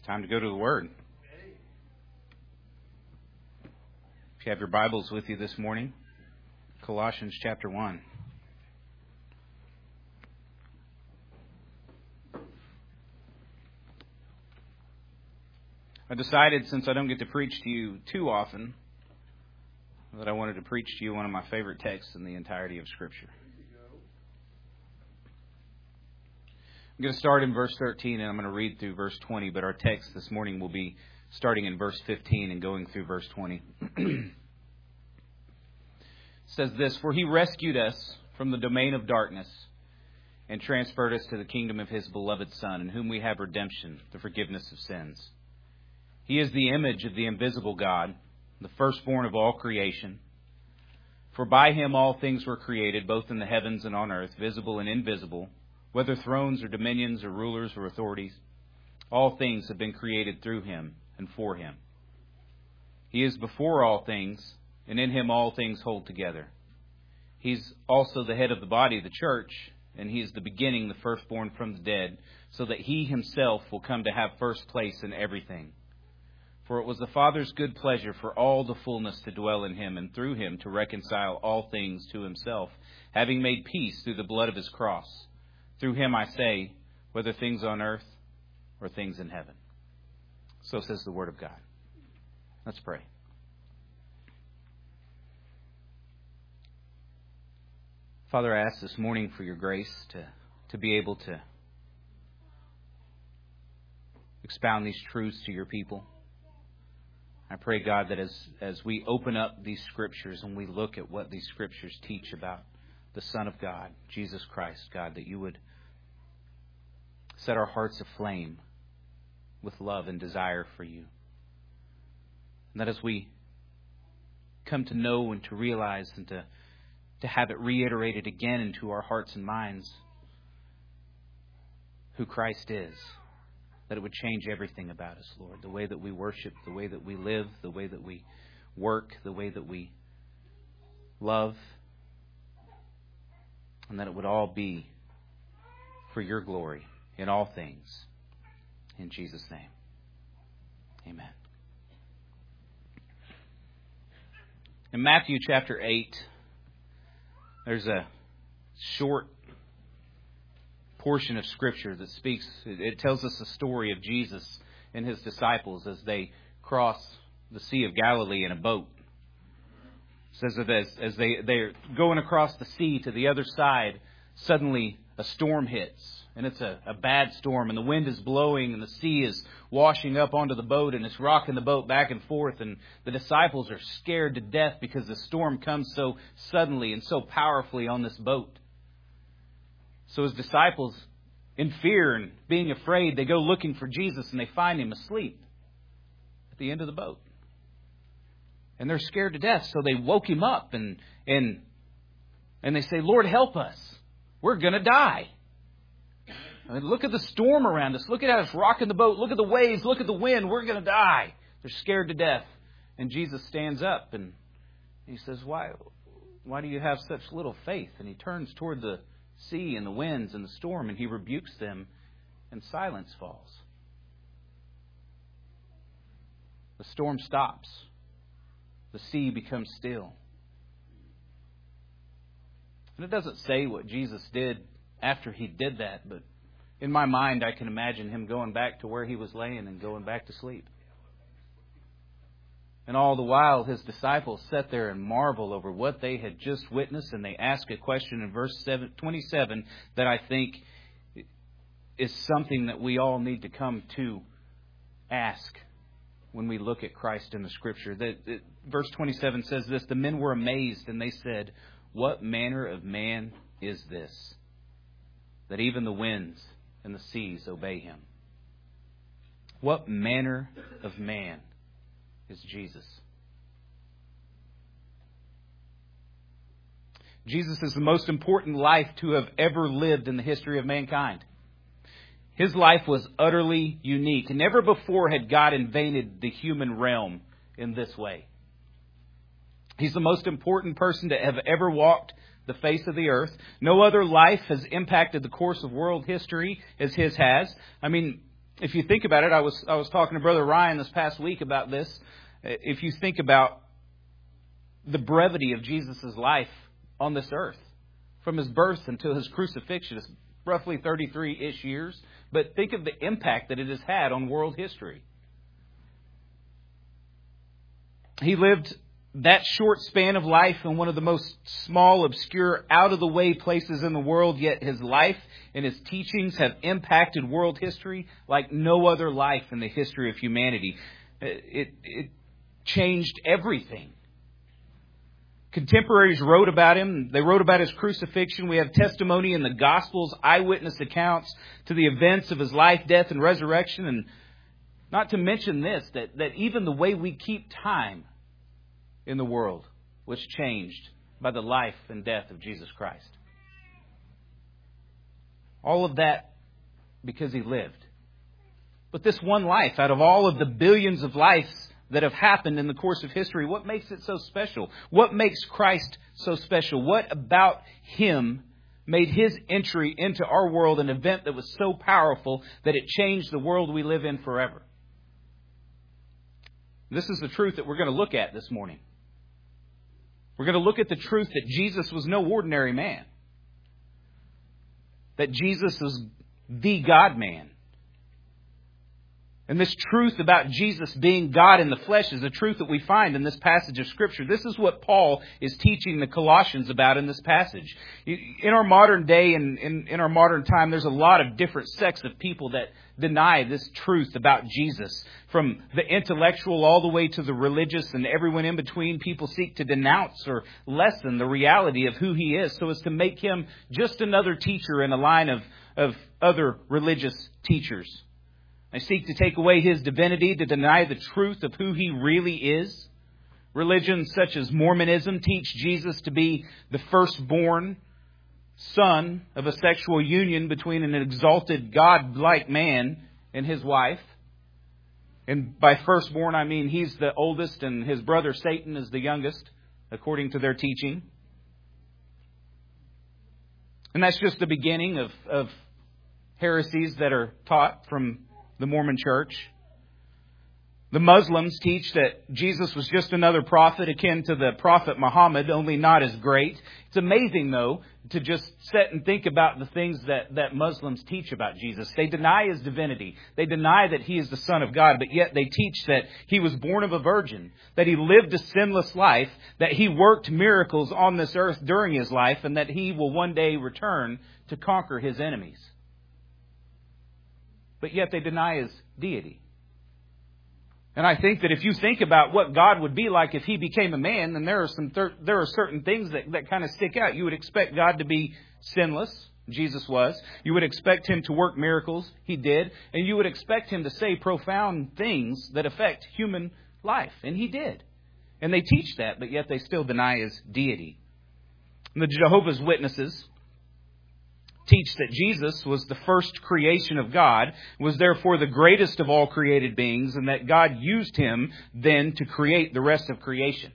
Time to go to the Word. If you have your Bibles with you this morning, Colossians chapter 1. I decided, since I don't get to preach to you too often, that I wanted to preach to you one of my favorite texts in the entirety of Scripture. I'm going to start in verse 13 and I'm going to read through verse 20, but our text this morning will be starting in verse 15 and going through verse 20. It says this, "For he rescued us from the domain of darkness and transferred us to the kingdom of his beloved Son, in whom we have redemption, the forgiveness of sins. He is the image of the invisible God, the firstborn of all creation. For by him all things were created, both in the heavens and on earth, visible and invisible, whether thrones or dominions or rulers or authorities. All things have been created through him and for him. He is before all things, and in him all things hold together. He's also the head of the body, the church, and he is the beginning, the firstborn from the dead, so that he himself will come to have first place in everything. For it was the Father's good pleasure for all the fullness to dwell in him, and through him to reconcile all things to himself, having made peace through the blood of his cross. Through him, I say, whether things on earth or things in heaven." So says the Word of God. Let's pray. Father, I ask this morning for your grace to be able to expound these truths to your people. I pray, God, that as we open up these Scriptures and we look at what these Scriptures teach about the Son of God, Jesus Christ, God, that you would set our hearts aflame with love and desire for you. And that as we come to know and to realize and to have it reiterated again into our hearts and minds who Christ is, that it would change everything about us, Lord. The way that we worship, the way that we live, the way that we work, the way that we love, and that it would all be for your glory in all things. In Jesus' name, amen. In Matthew chapter 8, there's a short portion of Scripture that speaks. It tells us the story of Jesus and his disciples as they cross the Sea of Galilee in a boat. It says that as they're going across the sea to the other side, suddenly a storm hits. And it's a bad storm, and the wind is blowing, and the sea is washing up onto the boat, and it's rocking the boat back and forth. And the disciples are scared to death because the storm comes so suddenly and so powerfully on this boat. So his disciples, in fear and being afraid, they go looking for Jesus, and they find him asleep at the end of the boat. And they're scared to death, so they woke him up, and they say, "Lord, help us. We're going to die. I mean, look at the storm around us. Look at how it's rocking the boat. Look at the waves. Look at the wind. We're going to die." They're scared to death. And Jesus stands up and he says, Why do you have such little faith? And he turns toward the sea and the winds and the storm, and he rebukes them, and silence falls. The storm stops. The sea becomes still. And it doesn't say what Jesus did after he did that, but in my mind, I can imagine him going back to where he was laying and going back to sleep. And all the while, his disciples sat there and marvel over what they had just witnessed, and they ask a question in verse 27 that I think is something that we all need to come to ask when we look at Christ in the Scripture. Verse 27 says this, "The men were amazed, and they said, 'What manner of man is this, that even the winds and the seas obey him?'" What manner of man is Jesus? Jesus is the most important life to have ever lived in the history of mankind. His life was utterly unique. Never before had God invaded the human realm in this way. He's the most important person to have ever walked the face of the earth. No other life has impacted the course of world history as his has. I mean, If you think about it, I was talking to Brother Ryan this past week about this. If you think about the brevity of Jesus' life on this earth, from his birth until his crucifixion, it's roughly 33-ish years. But think of the impact that it has had on world history. He lived that short span of life in one of the most small, obscure, out-of-the-way places in the world, yet his life and his teachings have impacted world history like no other life in the history of humanity. It changed everything. Contemporaries wrote about him. They wrote about his crucifixion. We have testimony in the Gospels, eyewitness accounts to the events of his life, death, and resurrection. And not to mention this, that even the way we keep time in the world was changed by the life and death of Jesus Christ. All of that because he lived. But this one life, out of all of the billions of lives that have happened in the course of history, what makes it so special? What makes Christ so special? What about him made his entry into our world an event that was so powerful that it changed the world we live in forever? This is the truth that we're going to look at this morning. We're going to look at the truth that Jesus was no ordinary man. That Jesus is the God-man. And this truth about Jesus being God in the flesh is a truth that we find in this passage of Scripture. This is what Paul is teaching the Colossians about in this passage. In our modern day and in our modern time, there's a lot of different sects of people that deny this truth about Jesus. From the intellectual all the way to the religious and everyone in between, people seek to denounce or lessen the reality of who he is so as to make him just another teacher in a line of other religious teachers. They seek to take away his divinity, to deny the truth of who he really is. Religions such as Mormonism teach Jesus to be the firstborn son of a sexual union between an exalted God-like man and his wife. And by firstborn, I mean he's the oldest and his brother Satan is the youngest, according to their teaching. And that's just the beginning of heresies that are taught from the Mormon Church. The Muslims teach that Jesus was just another prophet akin to the prophet Muhammad, only not as great. It's amazing, though, to just sit and think about the things that Muslims teach about Jesus. They deny his divinity. They deny that he is the Son of God, but yet they teach that he was born of a virgin, that he lived a sinless life, that he worked miracles on this earth during his life, and that he will one day return to conquer his enemies. But yet they deny his deity. And I think that if you think about what God would be like if he became a man, then there are certain things that kind of stick out. You would expect God to be sinless. Jesus was. You would expect him to work miracles. He did. And you would expect him to say profound things that affect human life. And he did. And they teach that, but yet they still deny his deity. And the Jehovah's Witnesses teach that Jesus was the first creation of God, was therefore the greatest of all created beings, and that God used him then to create the rest of creation.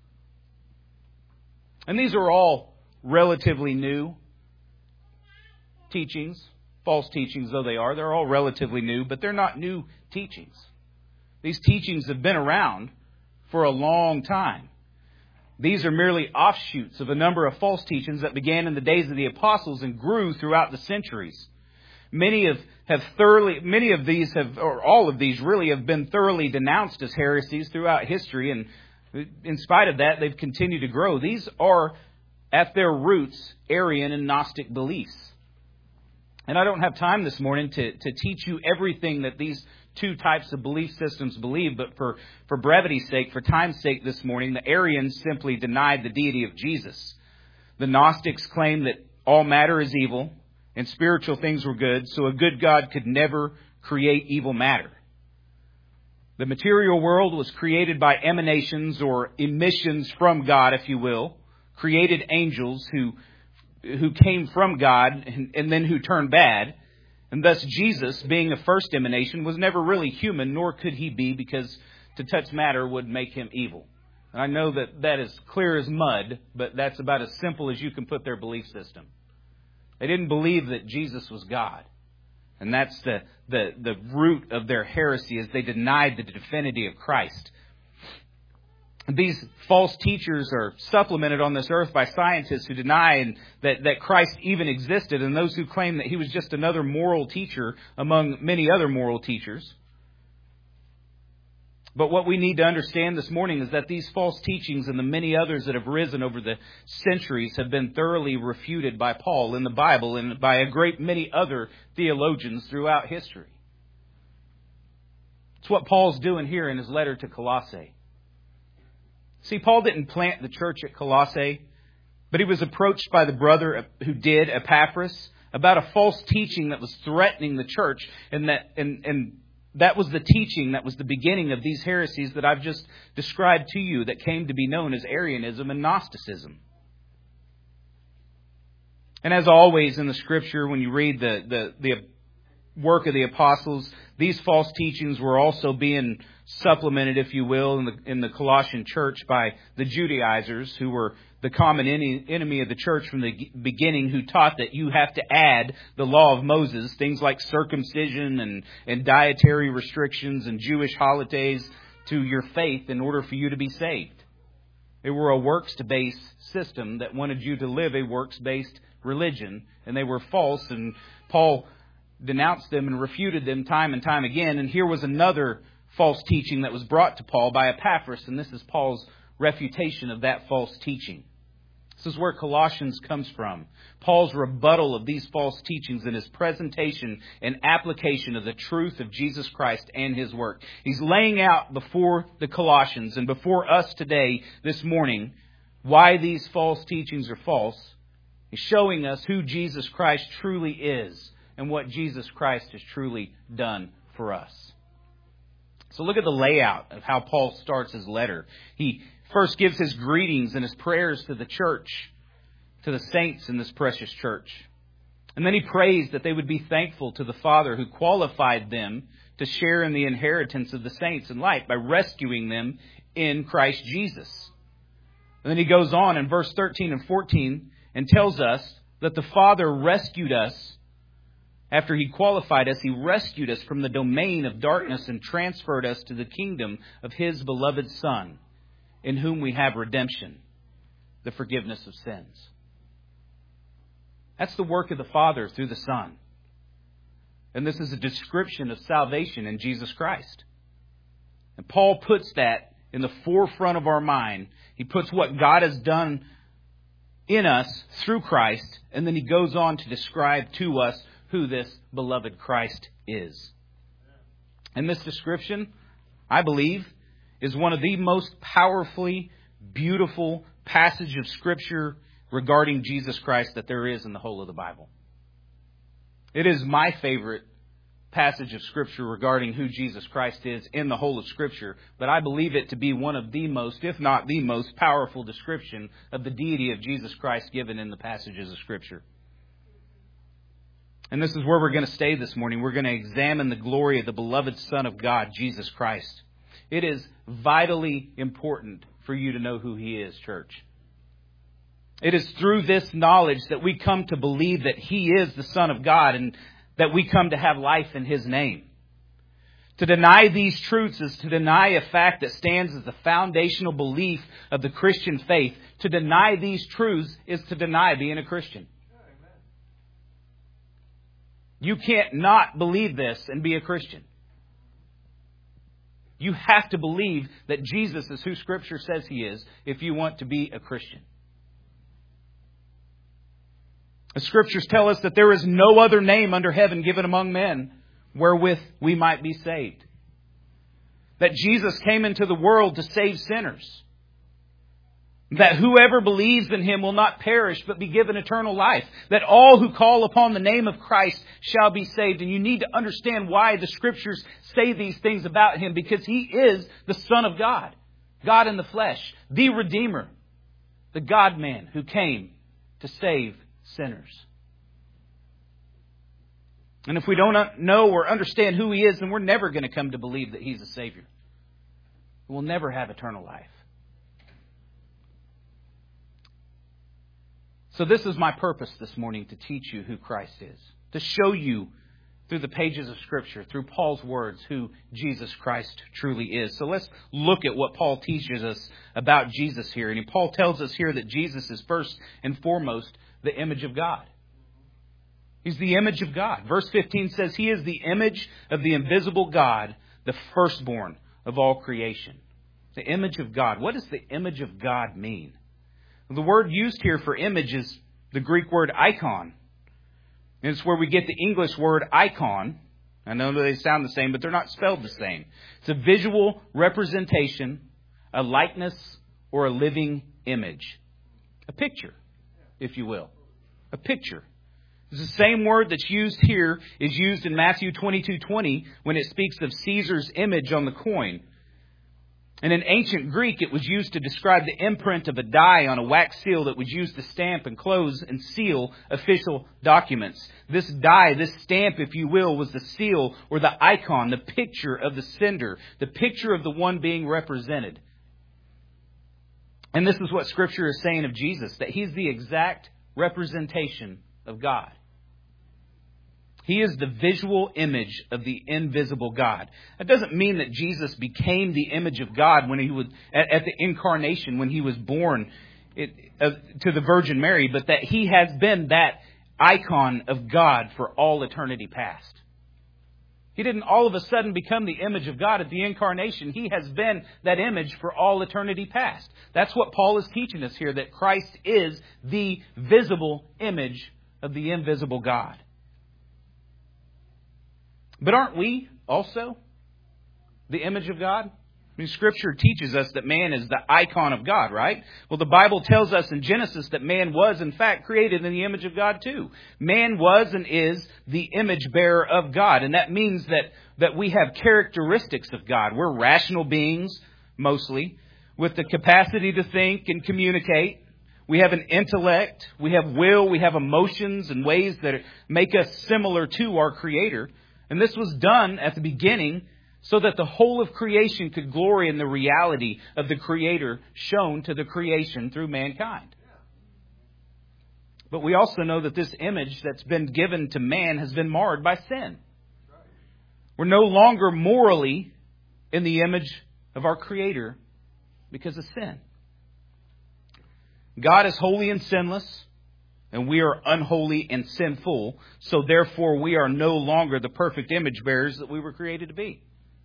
And these are all relatively new teachings, false teachings though they are. They're all relatively new, but they're not new teachings. These teachings have been around for a long time. These are merely offshoots of a number of false teachings that began in the days of the apostles and grew throughout the centuries. All of these really have been thoroughly denounced as heresies throughout history, and in spite of that, they've continued to grow. These are, at their roots, Arian and Gnostic beliefs. And I don't have time this morning to teach you everything that these two types of belief systems believe, but for brevity's sake, for time's sake this morning, the Arians simply denied the deity of Jesus. The Gnostics claimed that all matter is evil and spiritual things were good, so a good God could never create evil matter. The material world was created by emanations or emissions from God, if you will, created angels who came from God and then who turned bad. And thus Jesus, being a first emanation, was never really human, nor could he be, because to touch matter would make him evil. And I know that is clear as mud, but that's about as simple as you can put their belief system. They didn't believe that Jesus was God. And that's the root of their heresy, is they denied the divinity of Christ. These false teachers are supplemented on this earth by scientists who deny that Christ even existed, and those who claim that he was just another moral teacher among many other moral teachers. But what we need to understand this morning is that these false teachings and the many others that have risen over the centuries have been thoroughly refuted by Paul in the Bible and by a great many other theologians throughout history. It's what Paul's doing here in his letter to Colossae. See, Paul didn't plant the church at Colossae, but he was approached by the brother who did, Epaphras, about a false teaching that was threatening the church, and that was the teaching that was the beginning of these heresies that I've just described to you that came to be known as Arianism and Gnosticism. And as always in the Scripture, when you read the work of the apostles, these false teachings were also being supplemented, if you will, in the Colossian church by the Judaizers, who were the common enemy of the church from the beginning, who taught that you have to add the law of Moses, things like circumcision and dietary restrictions and Jewish holidays, to your faith in order for you to be saved. They were a works-based system that wanted you to live a works-based religion, and they were false, and Paul denounced them and refuted them time and time again. And here was another false teaching that was brought to Paul by Epaphras, and this is Paul's refutation of that false teaching. This is where Colossians comes from. Paul's rebuttal of these false teachings and his presentation and application of the truth of Jesus Christ and his work. He's laying out before the Colossians and before us today, this morning, why these false teachings are false. He's showing us who Jesus Christ truly is and what Jesus Christ has truly done for us. So look at the layout of how Paul starts his letter. He first gives his greetings and his prayers to the church, to the saints in this precious church. And then he prays that they would be thankful to the Father who qualified them to share in the inheritance of the saints in light by rescuing them in Christ Jesus. And then he goes on in verse 13 and 14 and tells us that the Father rescued us. After he qualified us, he rescued us from the domain of darkness and transferred us to the kingdom of his beloved Son, in whom we have redemption, the forgiveness of sins. That's the work of the Father through the Son. And this is a description of salvation in Jesus Christ. And Paul puts that in the forefront of our mind. He puts what God has done in us through Christ, and then he goes on to describe to us who this beloved Christ is. And this description, I believe, is one of the most powerfully beautiful passages of Scripture regarding Jesus Christ that there is in the whole of the Bible. It is my favorite passage of Scripture regarding who Jesus Christ is in the whole of Scripture, but I believe it to be one of the most, if not the most, powerful description of the deity of Jesus Christ given in the passages of Scripture. And this is where we're going to stay this morning. We're going to examine the glory of the beloved Son of God, Jesus Christ. It is vitally important for you to know who He is, church. It is through this knowledge that we come to believe that He is the Son of God and that we come to have life in His name. To deny these truths is to deny a fact that stands as the foundational belief of the Christian faith. To deny these truths is to deny being a Christian. You can't not believe this and be a Christian. You have to believe that Jesus is who Scripture says He is if you want to be a Christian. The Scriptures tell us that there is no other name under heaven given among men wherewith we might be saved. That Jesus came into the world to save sinners. That whoever believes in Him will not perish but be given eternal life. That all who call upon the name of Christ shall be saved. And you need to understand why the Scriptures say these things about Him. Because He is the Son of God. God in the flesh. The Redeemer. The God-man who came to save sinners. And if we don't know or understand who He is, then we're never going to come to believe that He's a Savior. We'll never have eternal life. So this is my purpose this morning, to teach you who Christ is. To show you through the pages of Scripture, through Paul's words, who Jesus Christ truly is. So let's look at what Paul teaches us about Jesus here. And Paul tells us here that Jesus is first and foremost the image of God. He's the image of God. Verse 15 says, He is the image of the invisible God, the firstborn of all creation. The image of God. What does the image of God mean? The word used here for image is the Greek word icon. And it's where we get the English word icon. I know they sound the same, but they're not spelled the same. It's a visual representation, a likeness, or a living image. A picture, if you will. A picture. It's the same word that's used here is used in Matthew 22:20 when it speaks of Caesar's image on the coin. And in ancient Greek, it was used to describe the imprint of a die on a wax seal that was used to stamp and close and seal official documents. This die, this stamp, if you will, was the seal or the icon, the picture of the sender, the picture of the one being represented. And this is what Scripture is saying of Jesus, that He's the exact representation of God. He is the visual image of the invisible God. That doesn't mean that Jesus became the image of God when He was at the incarnation, when He was born to the Virgin Mary, but that He has been that icon of God for all eternity past. He didn't all of a sudden become the image of God at the incarnation. He has been that image for all eternity past. That's what Paul is teaching us here, that Christ is the visible image of the invisible God. But aren't we also the image of God? I mean, Scripture teaches us that man is the icon of God, right? Well, the Bible tells us in Genesis that man was, in fact, created in the image of God too. Man was and is the image bearer of God. And that means that we have characteristics of God. We're rational beings, mostly, with the capacity to think and communicate. We have an intellect. We have will. We have emotions and ways that make us similar to our Creator. And this was done at the beginning so that the whole of creation could glory in the reality of the Creator shown to the creation through mankind. But we also know that this image that's been given to man has been marred by sin. We're no longer morally in the image of our Creator because of sin. God is holy and sinless. And we are unholy and sinful, so therefore we are no longer the perfect image bearers that we were created to be.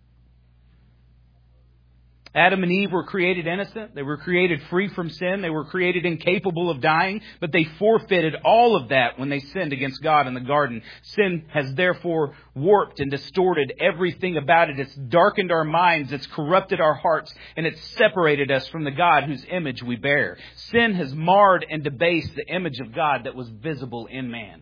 Adam and Eve were created innocent. They were created free from sin. They were created incapable of dying. But they forfeited all of that when they sinned against God in the garden. Sin has therefore warped and distorted everything about it. It's darkened our minds. It's corrupted our hearts. And it's separated us from the God whose image we bear. Sin has marred and debased the image of God that was visible in man.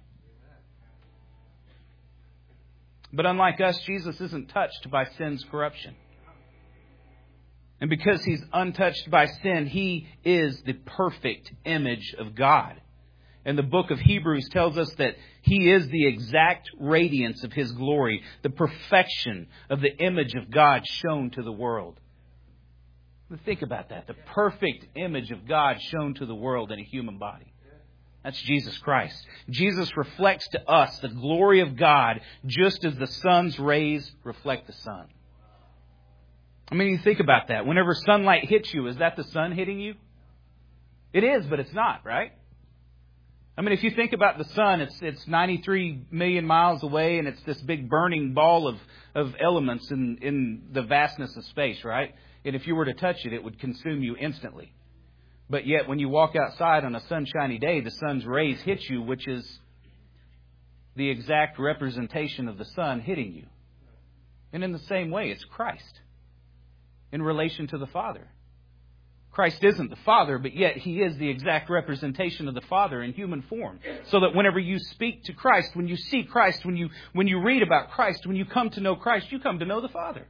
But unlike us, Jesus isn't touched by sin's corruption. And because He's untouched by sin, He is the perfect image of God. And the book of Hebrews tells us that He is the exact radiance of His glory, the perfection of the image of God shown to the world. Think about that. The perfect image of God shown to the world in a human body. That's Jesus Christ. Jesus reflects to us the glory of God just as the sun's rays reflect the sun. I mean, you think about that. Whenever sunlight hits you, is that the sun hitting you? It is, but it's not, right? I mean, if you think about the sun, it's 93 million miles away, and it's this big burning ball of elements in the vastness of space, right? And if you were to touch it, it would consume you instantly. But yet, when you walk outside on a sunshiny day, the sun's rays hit you, which is the exact representation of the sun hitting you. And in the same way, it's Christ in relation to the Father. Christ isn't the Father, but yet He is the exact representation of the Father in human form. So that whenever you speak to Christ, when you see Christ, when you read about Christ, when you come to know Christ, you come to know the Father.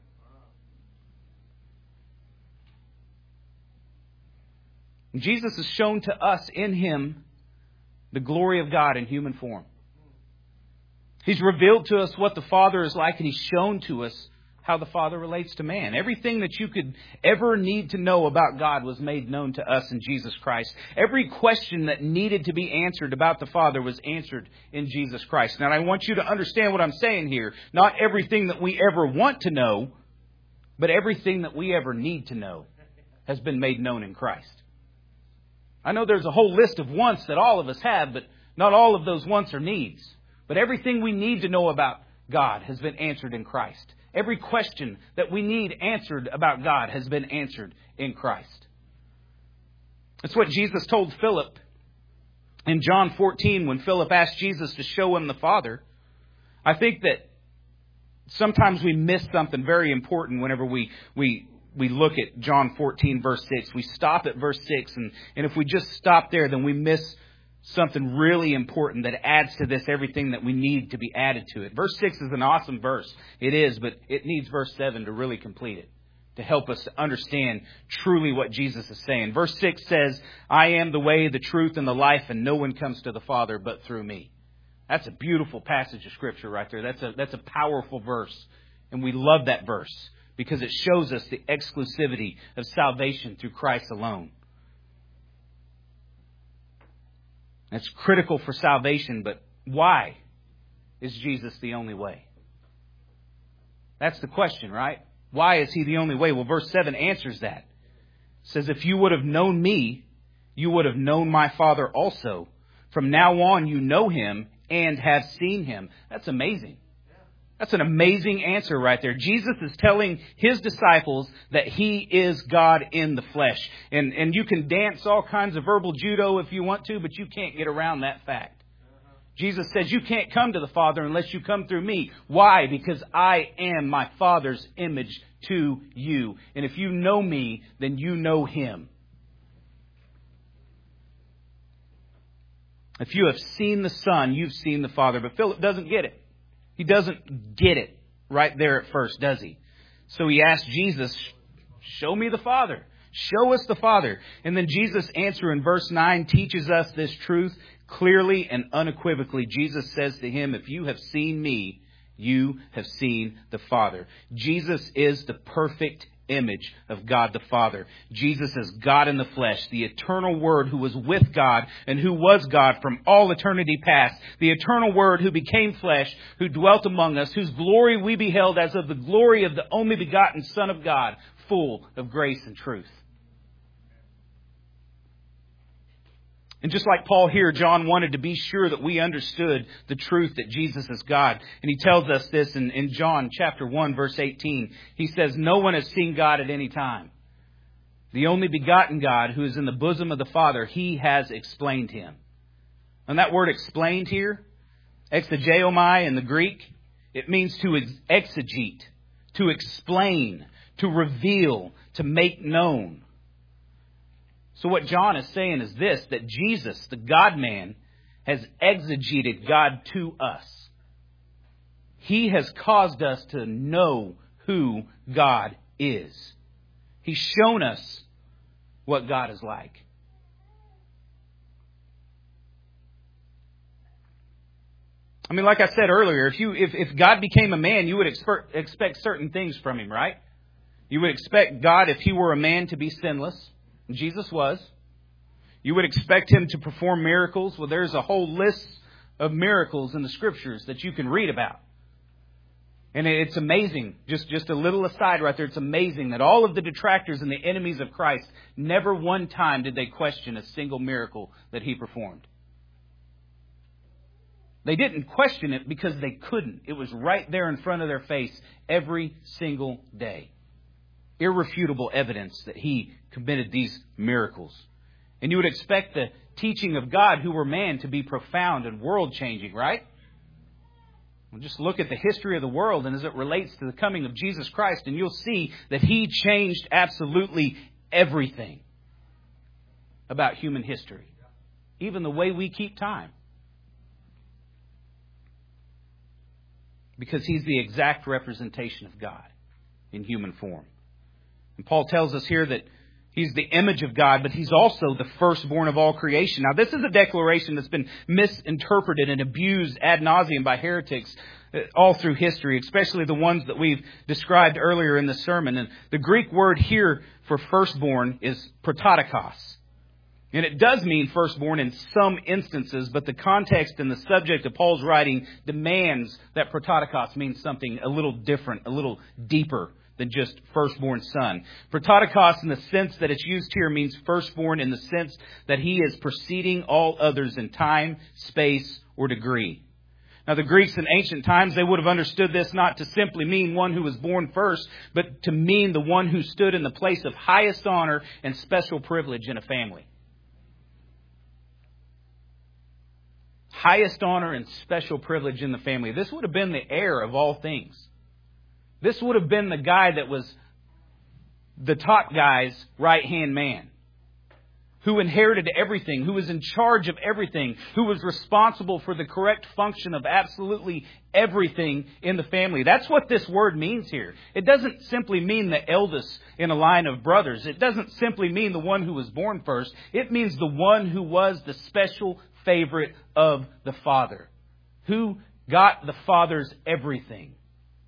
Jesus has shown to us in Him the glory of God in human form. He's revealed to us what the Father is like, and He's shown to us how the Father relates to man. Everything that you could ever need to know about God was made known to us in Jesus Christ. Every question that needed to be answered about the Father was answered in Jesus Christ. Now, I want you to understand what I'm saying here. Not everything that we ever want to know, but everything that we ever need to know has been made known in Christ. I know there's a whole list of wants that all of us have, but not all of those wants are needs. But everything we need to know about God has been answered in Christ. Every question that we need answered about God has been answered in Christ. That's what Jesus told Philip in John 14 when Philip asked Jesus to show him the Father. I think that sometimes we miss something very important whenever we look at John 14, verse 6. We stop at verse 6, and if we just stop there, then we miss something really important that adds to this everything that we need to be added to it. Verse 6 is an awesome verse. It is, but it needs verse 7 to really complete it, to help us to understand truly what Jesus is saying. Verse 6 says, I am the way, the truth, and the life, and no one comes to the Father but through me. That's a beautiful passage of Scripture right there. That's a powerful verse, and we love that verse because it shows us the exclusivity of salvation through Christ alone. That's critical for salvation, but why is Jesus the only way? That's the question, right? Why is He the only way? Well, verse 7 answers that. It says, if you would have known me, you would have known my Father also. From now on, you know Him and have seen Him. That's amazing. That's an amazing answer right there. Jesus is telling His disciples that He is God in the flesh. And you can dance all kinds of verbal judo if you want to, but you can't get around that fact. Jesus says you can't come to the Father unless you come through me. Why? Because I am my Father's image to you. And if you know me, then you know Him. If you have seen the Son, you've seen the Father. But Philip doesn't get it. He doesn't get it right there at first, does he? So he asked Jesus, show me the Father. Show us the Father. And then Jesus' answer in verse 9 teaches us this truth clearly and unequivocally. Jesus says to him, if you have seen me, you have seen the Father. Jesus is the perfect image of God the Father. Jesus is God in the flesh, the eternal Word who was with God and who was God from all eternity past. The eternal Word who became flesh, who dwelt among us, whose glory we beheld as of the glory of the only begotten Son of God, full of grace and truth. And just like Paul here, John wanted to be sure that we understood the truth that Jesus is God. And he tells us this in John chapter 1, verse 18. He says, no one has seen God at any time. The only begotten God who is in the bosom of the Father, He has explained Him. And that word explained here, exegeomai in the Greek, it means to exegete, to explain, to reveal, to make known. So what John is saying is this, that Jesus, the God-man, has exegeted God to us. He has caused us to know who God is. He's shown us what God is like. I mean, like I said earlier, if God became a man, you would expect certain things from Him, right? You would expect God, if He were a man, to be sinless. Jesus was. You would expect Him to perform miracles. Well, there's a whole list of miracles in the Scriptures that you can read about. And it's amazing, just a little aside right there, it's amazing that all of the detractors and the enemies of Christ, never one time did they question a single miracle that He performed. They didn't question it because they couldn't. It was right there in front of their face every single day. Irrefutable evidence that He committed these miracles. And you would expect the teaching of God who were man to be profound and world-changing, right? Well, just look at the history of the world and as it relates to the coming of Jesus Christ, and you'll see that He changed absolutely everything about human history. Even the way we keep time. Because He's the exact representation of God in human form. And Paul tells us here that He's the image of God, but He's also the firstborn of all creation. Now, this is a declaration that's been misinterpreted and abused ad nauseum by heretics. all through history, especially the ones that we've described earlier in the sermon. And the Greek word here for firstborn is prototokos. And it does mean firstborn in some instances, but the context and the subject of Paul's writing demands that prototokos means something a little different, a little deeper than just firstborn son. Prototokos, in the sense that it's used here, means firstborn in the sense that he is preceding all others in time, space, or degree. Now, the Greeks in ancient times, they would have understood this not to simply mean one who was born first, but to mean the one who stood in the place of highest honor and special privilege in a family. Highest honor and special privilege in the family. This would have been the heir of all things. This would have been the guy that was the top guy's right-hand man, who inherited everything, who was in charge of everything, who was responsible for the correct function of absolutely everything in the family. That's what this word means here. It doesn't simply mean the eldest in a line of brothers. It doesn't simply mean the one who was born first. It means the one who was the special favorite of the Father, who got the Father's everything.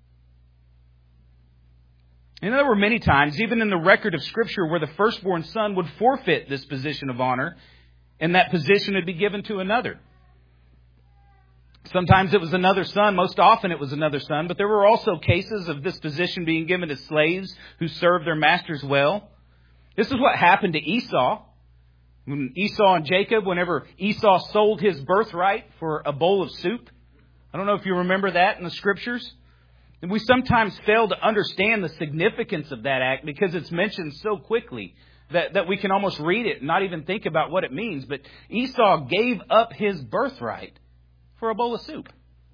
And there were many times, even in the record of Scripture, where the firstborn son would forfeit this position of honor, and that position would be given to another. Sometimes it was another son. Most often it was another son. But there were also cases of this position being given to slaves who served their masters well. This is what happened to Esau. When Esau and Jacob, whenever Esau sold his birthright for a bowl of soup. I don't know if you remember that in the Scriptures. And we sometimes fail to understand the significance of that act because it's mentioned so quickly that we can almost read it and not even think about what it means. But Esau gave up his birthright for a bowl of soup.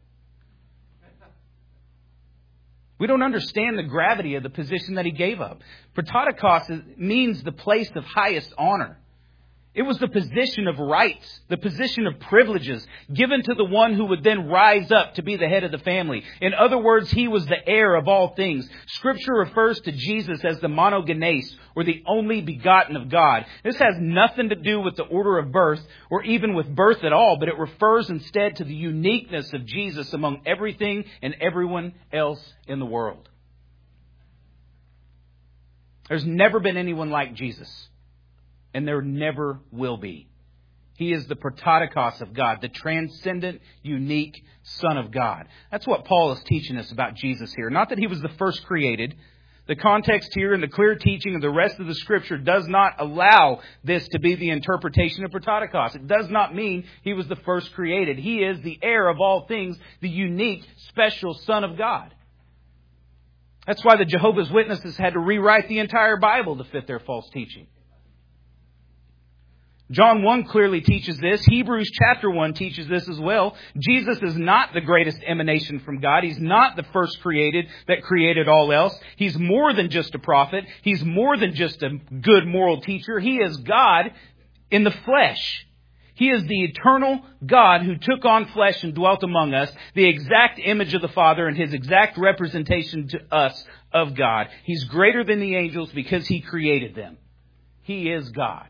We don't understand the gravity of the position that he gave up. Prototokos means the place of highest honor. It was the position of rights, the position of privileges given to the one who would then rise up to be the head of the family. In other words, he was the heir of all things. Scripture refers to Jesus as the monogenes, or the only begotten of God. This has nothing to do with the order of birth, or even with birth at all, but it refers instead to the uniqueness of Jesus among everything and everyone else in the world. There's never been anyone like Jesus. And there never will be. He is the prototokos of God, the transcendent, unique Son of God. That's what Paul is teaching us about Jesus here. Not that he was the first created. The context here and the clear teaching of the rest of the Scripture does not allow this to be the interpretation of prototokos. It does not mean he was the first created. He is the heir of all things, the unique, special Son of God. That's why the Jehovah's Witnesses had to rewrite the entire Bible to fit their false teaching. John 1 clearly teaches this. Hebrews chapter 1 teaches this as well. Jesus is not the greatest emanation from God. He's not the first created that created all else. He's more than just a prophet. He's more than just a good moral teacher. He is God in the flesh. He is the eternal God who took on flesh and dwelt among us, the exact image of the Father and his exact representation to us of God. He's greater than the angels because he created them. He is God.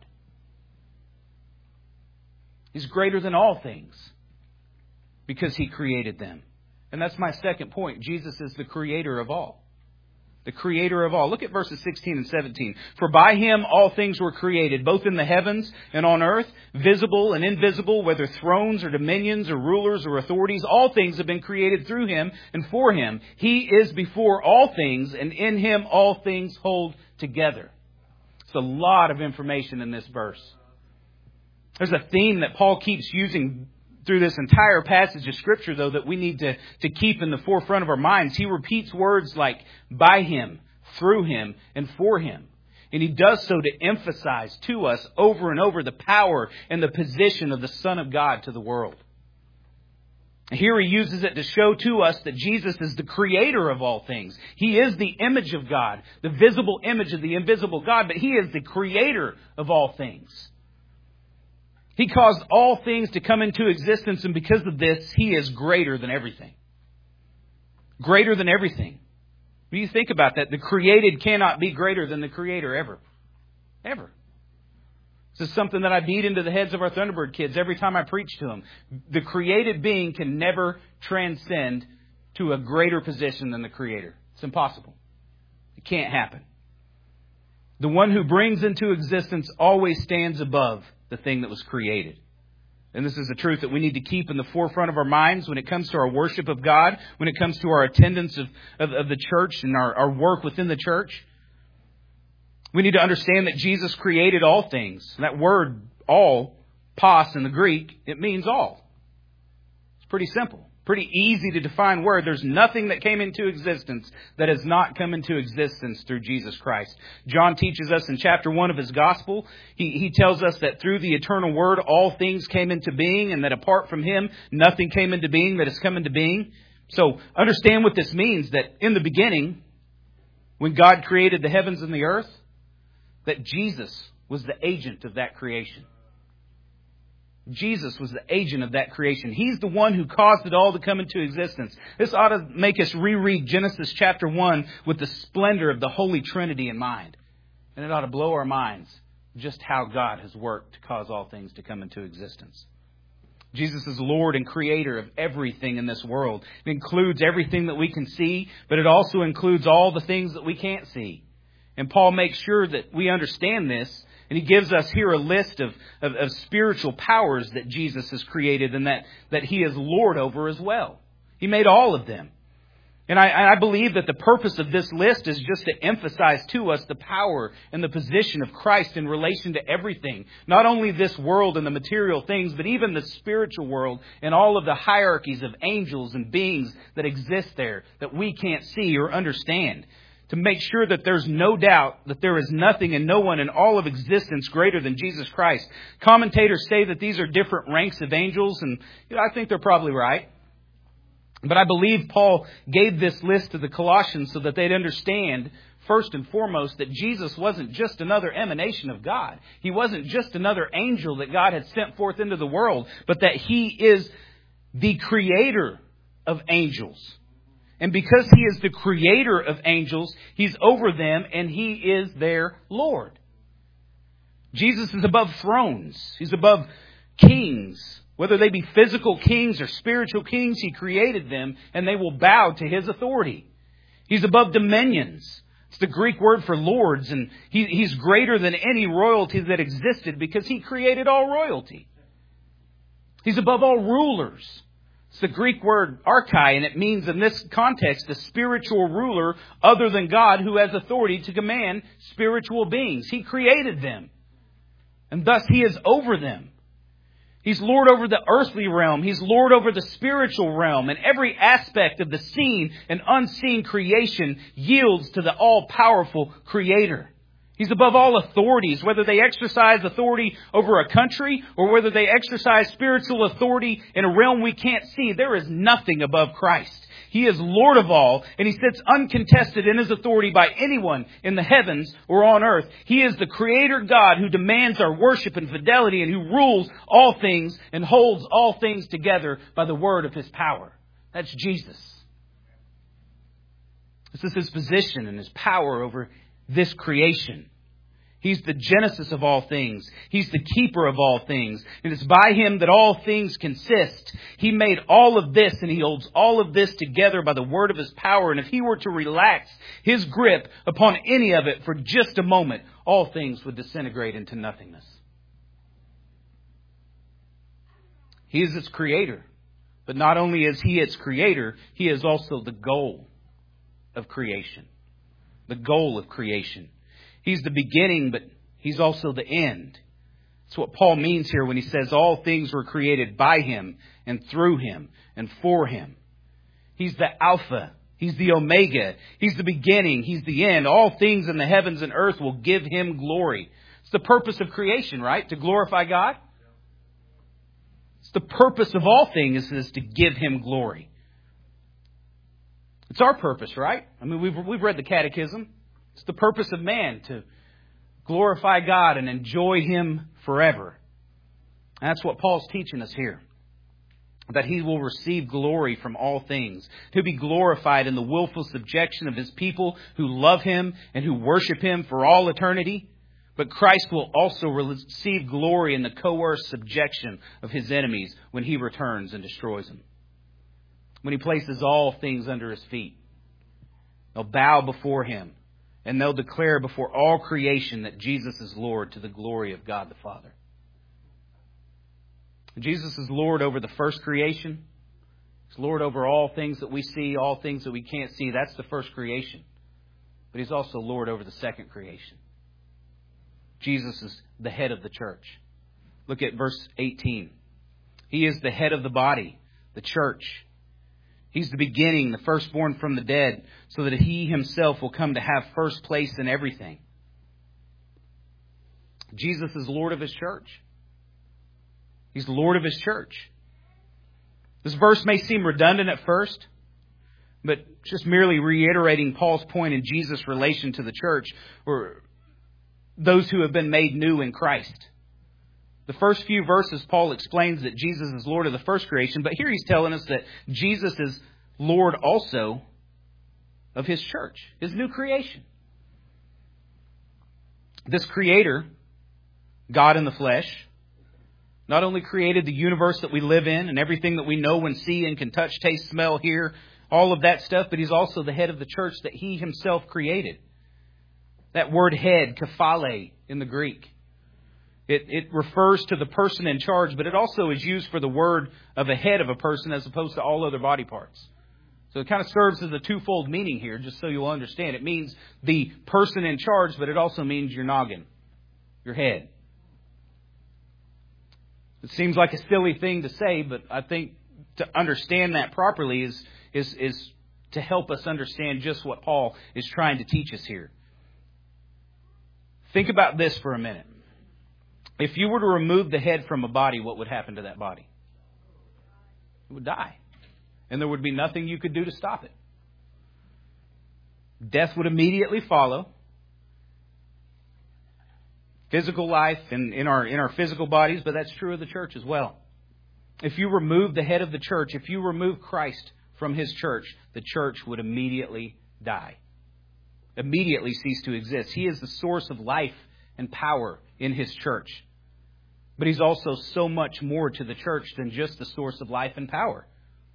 He's greater than all things because he created them. And that's my second point. Jesus is the creator of all. The creator of all. Look at verses 16 and 17. For by him all things were created, both in the heavens and on earth, visible and invisible, whether thrones or dominions or rulers or authorities. All things have been created through him and for him. He is before all things, and in him all things hold together. It's a lot of information in this verse. There's a theme that Paul keeps using through this entire passage of Scripture, though, that we need to keep in the forefront of our minds. He repeats words like by him, through him, and for him. And he does so to emphasize to us over and over the power and the position of the Son of God to the world. Here he uses it to show to us that Jesus is the creator of all things. He is the image of God, the visible image of the invisible God, but he is the creator of all things. He caused all things to come into existence, and because of this, he is greater than everything. Greater than everything. When you think about that, the created cannot be greater than the Creator ever. Ever. This is something that I beat into the heads of our Thunderbird kids every time I preach to them. The created being can never transcend to a greater position than the Creator. It's impossible. It can't happen. The one who brings into existence always stands above the thing that was created. And this is a truth that we need to keep in the forefront of our minds when it comes to our worship of God, when it comes to our attendance of the church and our work within the church. We need to understand that Jesus created all things. And that word, all, pas in the Greek, it means all. It's pretty simple. Pretty easy to define word. There's nothing that came into existence that has not come into existence through Jesus Christ. John teaches us in chapter 1 of his gospel, he tells us that through the eternal word, all things came into being, and that apart from him, nothing came into being that has come into being. So understand what this means, that in the beginning, when God created the heavens and the earth, that Jesus was the agent of that creation. Jesus was the agent of that creation. He's the one who caused it all to come into existence. This ought to make us reread Genesis chapter 1 with the splendor of the Holy Trinity in mind. And it ought to blow our minds just how God has worked to cause all things to come into existence. Jesus is Lord and Creator of everything in this world. It includes everything that we can see, but it also includes all the things that we can't see. And Paul makes sure that we understand this. And he gives us here a list of spiritual powers that Jesus has created and that He is Lord over as well. He made all of them. And I believe that the purpose of this list is just to emphasize to us the power and the position of Christ in relation to everything. Not only this world and the material things, but even the spiritual world and all of the hierarchies of angels and beings that exist there that we can't see or understand. To make sure that there's no doubt that there is nothing and no one in all of existence greater than Jesus Christ. Commentators say that these are different ranks of angels, and I think they're probably right. But I believe Paul gave this list to the Colossians so that they'd understand, first and foremost, that Jesus wasn't just another emanation of God. He wasn't just another angel that God had sent forth into the world, but that He is the Creator of angels. And because He is the Creator of angels, He's over them and He is their Lord. Jesus is above thrones. He's above kings. Whether they be physical kings or spiritual kings, He created them and they will bow to His authority. He's above dominions. It's the Greek word for lords, and He's greater than any royalty that existed because He created all royalty. He's above all rulers. It's the Greek word archai, and it means in this context a spiritual ruler other than God who has authority to command spiritual beings. He created them, and thus He is over them. He's Lord over the earthly realm. He's Lord over the spiritual realm. And every aspect of the seen and unseen creation yields to the all-powerful Creator. He's above all authorities, whether they exercise authority over a country or whether they exercise spiritual authority in a realm we can't see. There is nothing above Christ. He is Lord of all, and He sits uncontested in His authority by anyone in the heavens or on earth. He is the Creator God who demands our worship and fidelity and who rules all things and holds all things together by the word of His power. That's Jesus. This is His position and His power over this creation. He's the genesis of all things. He's the keeper of all things. And it's by Him that all things consist. He made all of this and He holds all of this together by the word of His power. And if He were to relax His grip upon any of it for just a moment, all things would disintegrate into nothingness. He is its creator. But not only is He its creator, He is also the goal of creation. The goal of creation. He's the beginning, but He's also the end. That's what Paul means here when he says all things were created by Him and through Him and for Him. He's the Alpha. He's the Omega. He's the beginning. He's the end. All things in the heavens and earth will give Him glory. It's the purpose of creation, right? To glorify God. It's the purpose of all things is to give Him glory. It's our purpose, right? I mean, we've read the Catechism. It's the purpose of man to glorify God and enjoy Him forever. And that's what Paul's teaching us here. That He will receive glory from all things. To be glorified in the willful subjection of His people who love Him and who worship Him for all eternity. But Christ will also receive glory in the coerced subjection of His enemies when He returns and destroys them. when He places all things under His feet. They'll bow before Him, and they'll declare before all creation that Jesus is Lord to the glory of God the Father. Jesus is Lord over the first creation. He's Lord over all things that we see, all things that we can't see. That's the first creation. But He's also Lord over the second creation. Jesus is the head of the church. Look at verse 18. He is the head of the body, the church. He's the beginning, the firstborn from the dead, so that He Himself will come to have first place in everything. Jesus is Lord of His church. He's Lord of His church. This verse may seem redundant at first, but just merely reiterating Paul's point in Jesus' relation to the church, or those who have been made new in Christ. The first few verses, Paul explains that Jesus is Lord of the first creation, but here he's telling us that Jesus is Lord also of His church, His new creation. This Creator, God in the flesh, not only created the universe that we live in and everything that we know and see and can touch, taste, smell, hear, all of that stuff, but He's also the head of the church that He Himself created. That word head, kephale, in the Greek. It refers to the person in charge, but it also is used for the word of a head of a person as opposed to all other body parts. So it kind of serves as a twofold meaning here, just so you'll understand. It means the person in charge, but it also means your noggin, your head. It seems like a silly thing to say, but I think to understand that properly is to help us understand just what Paul is trying to teach us here. Think about this for a minute. If you were to remove the head from a body, what would happen to that body? It would die. And there would be nothing you could do to stop it. Death would immediately follow. Physical life in our physical bodies, but that's true of the church as well. If you remove the head of the church, if you remove Christ from His church, the church would immediately die. Immediately cease to exist. He is the source of life and power in His church. But He's also so much more to the church than just the source of life and power.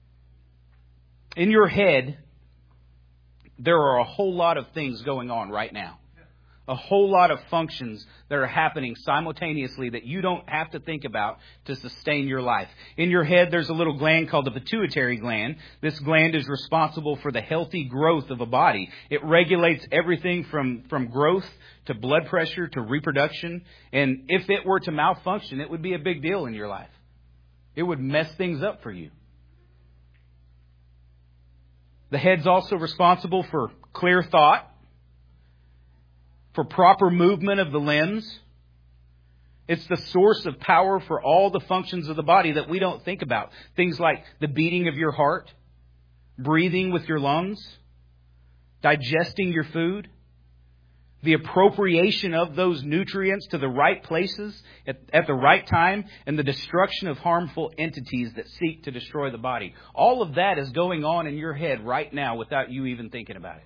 In your head, there are a whole lot of things going on right now. A whole lot of functions that are happening simultaneously that you don't have to think about to sustain your life. In your head, there's a little gland called the pituitary gland. This gland is responsible for the healthy growth of a body. It regulates everything from growth to blood pressure to reproduction. And if it were to malfunction, it would be a big deal in your life. It would mess things up for you. The head's also responsible for clear thought, for proper movement of the limbs. It's the source of power for all the functions of the body that we don't think about. Things like the beating of your heart, breathing with your lungs, digesting your food, the appropriation of those nutrients to the right places at the right time, and the destruction of harmful entities that seek to destroy the body. All of that is going on in your head right now without you even thinking about it.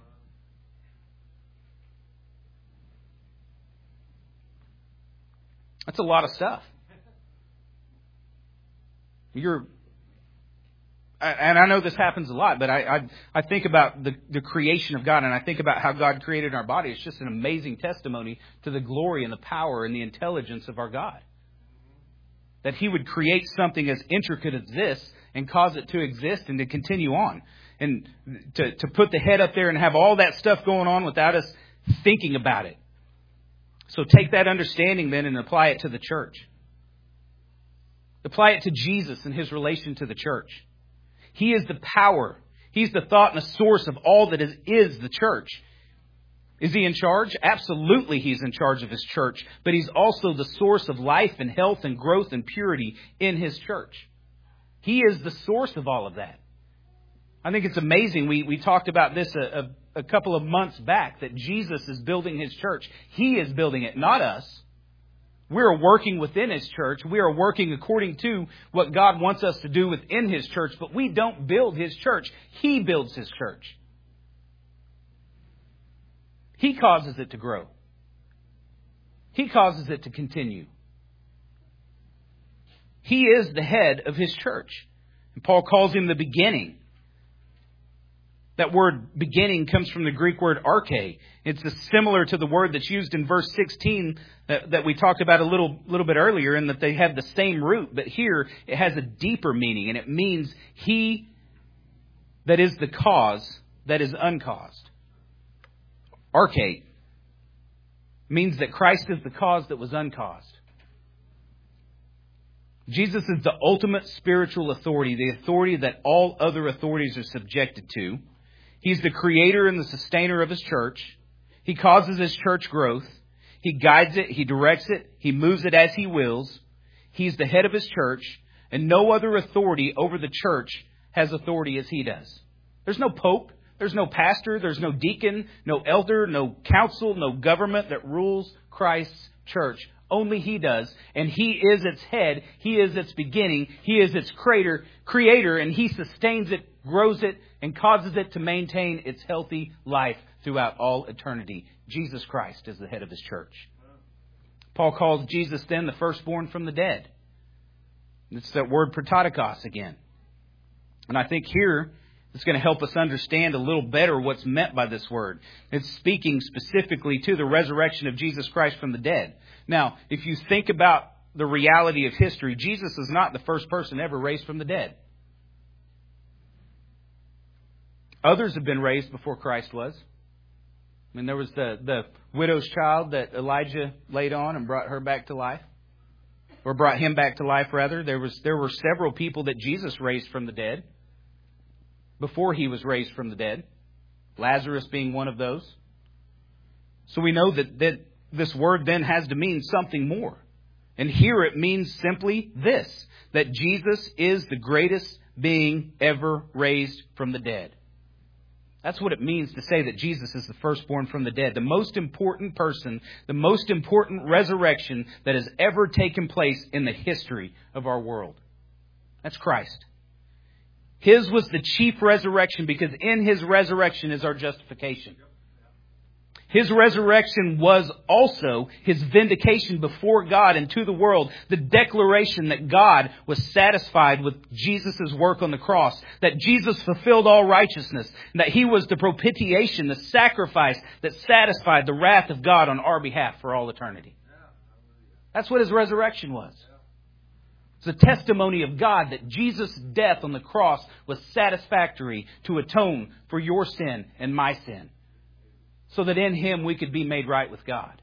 That's a lot of stuff. And I know this happens a lot, but I think about the creation of God, and I think about how God created our body. It's just an amazing testimony to the glory and the power and the intelligence of our God. That He would create something as intricate as this and cause it to exist and to continue on. And to put the head up there and have all that stuff going on without us thinking about it. So take that understanding then and apply it to the church. Apply it to Jesus and His relation to the church. He is the power. He's the thought and the source of all that is the church. Is He in charge? Absolutely He's in charge of His church. But He's also the source of life and health and growth and purity in His church. He is the source of all of that. I think it's amazing. We talked about this a couple of months back, that Jesus is building His church. He is building it, not us. We are working within His church. We are working according to what God wants us to do within His church. But we don't build His church. He builds His church. He causes it to grow. He causes it to continue. He is the head of His church. And Paul calls Him the beginning. That word beginning comes from the Greek word arche. It's similar to the word that's used in verse 16 that we talked about a little bit earlier, in that they have the same root. But here it has a deeper meaning, and it means he that is the cause that is uncaused. Arche means that Christ is the cause that was uncaused. Jesus is the ultimate spiritual authority, the authority that all other authorities are subjected to. He's the creator and the sustainer of His church. He causes His church growth. He guides it. He directs it. He moves it as He wills. He's the head of His church, and no other authority over the church has authority as He does. There's no pope. There's no pastor. There's no deacon, no elder, no council, no government that rules Christ's church. Only He does. And He is its head. He is its beginning. He is its creator, and He sustains it, grows it, and causes it to maintain its healthy life throughout all eternity. Jesus Christ is the head of His church. Paul calls Jesus then the firstborn from the dead. It's that word prototokos again. And I think here it's going to help us understand a little better what's meant by this word. It's speaking specifically to the resurrection of Jesus Christ from the dead. Now, if you think about the reality of history, Jesus is not the first person ever raised from the dead. Others have been raised before Christ was. I mean, there was the widow's child that Elijah laid on and brought her back to life. Or brought him back to life, rather. There were several people that Jesus raised from the dead before He was raised from the dead. Lazarus being one of those. So we know that this word then has to mean something more. And here it means simply this, that Jesus is the greatest being ever raised from the dead. That's what it means to say that Jesus is the firstborn from the dead. The most important person, the most important resurrection that has ever taken place in the history of our world. That's Christ. His was the chief resurrection because in His resurrection is our justification. His resurrection was also His vindication before God and to the world. The declaration that God was satisfied with Jesus' work on the cross. That Jesus fulfilled all righteousness. And that He was the propitiation, the sacrifice that satisfied the wrath of God on our behalf for all eternity. That's what His resurrection was. It's a testimony of God that Jesus' death on the cross was satisfactory to atone for your sin and my sin. So that in Him we could be made right with God.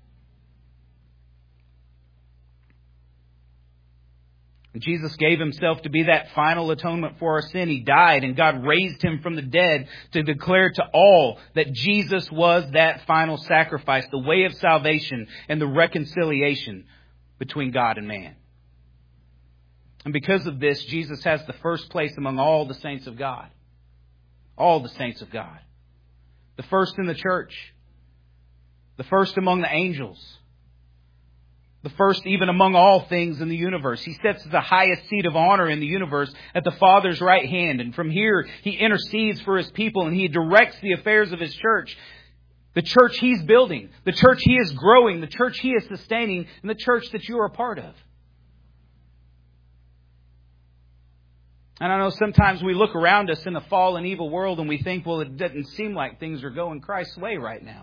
And Jesus gave Himself to be that final atonement for our sin. He died and God raised Him from the dead to declare to all that Jesus was that final sacrifice, the way of salvation and the reconciliation between God and man. And because of this, Jesus has the first place among all the saints of God. All the saints of God. The first in the church. The first among the angels. The first even among all things in the universe. He sits at the highest seat of honor in the universe at the Father's right hand. And from here, He intercedes for His people and He directs the affairs of His church. The church He's building. The church He is growing. The church He is sustaining. And the church that you are a part of. And I know sometimes we look around us in a fallen, evil world and we think, well, it doesn't seem like things are going Christ's way right now.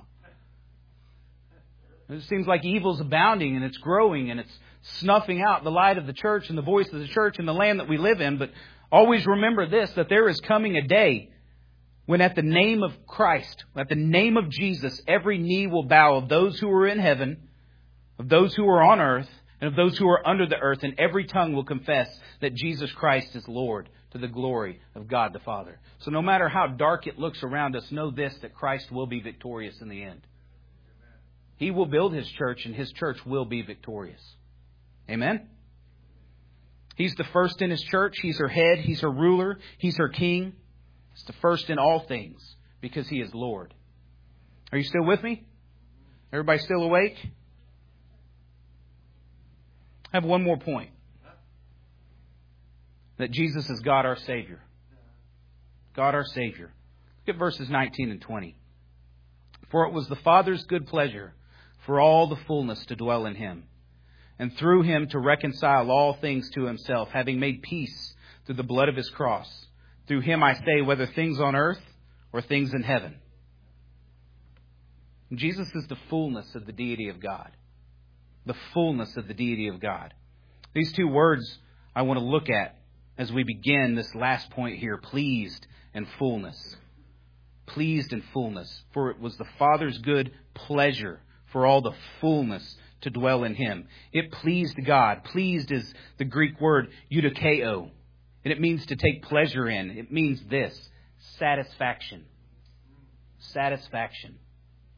It seems like evil's abounding and it's growing and it's snuffing out the light of the church and the voice of the church and the land that we live in. But always remember this, that there is coming a day when at the name of Christ, at the name of Jesus, every knee will bow of those who are in heaven, of those who are on earth, and of those who are under the earth, and every tongue will confess that Jesus Christ is Lord to the glory of God the Father. So no matter how dark it looks around us, know this, that Christ will be victorious in the end. He will build His church and His church will be victorious. Amen? He's the first in His church. He's her head. He's her ruler. He's her king. He's the first in all things because He is Lord. Are you still with me? Everybody still awake? I have one more point. That Jesus is God our Savior. God our Savior. Look at verses 19 and 20. For it was the Father's good pleasure for all the fullness to dwell in Him, and through Him to reconcile all things to Himself, having made peace through the blood of His cross. Through Him, I say, whether things on earth or things in heaven. Jesus is the fullness of the deity of God. The fullness of the deity of God. These two words I want to look at as we begin this last point here. Pleased and fullness. Pleased and fullness. For it was the Father's good pleasure for all the fullness to dwell in Him. It pleased God. Pleased is the Greek word eudokeo. And it means to take pleasure in. It means this. Satisfaction. Satisfaction.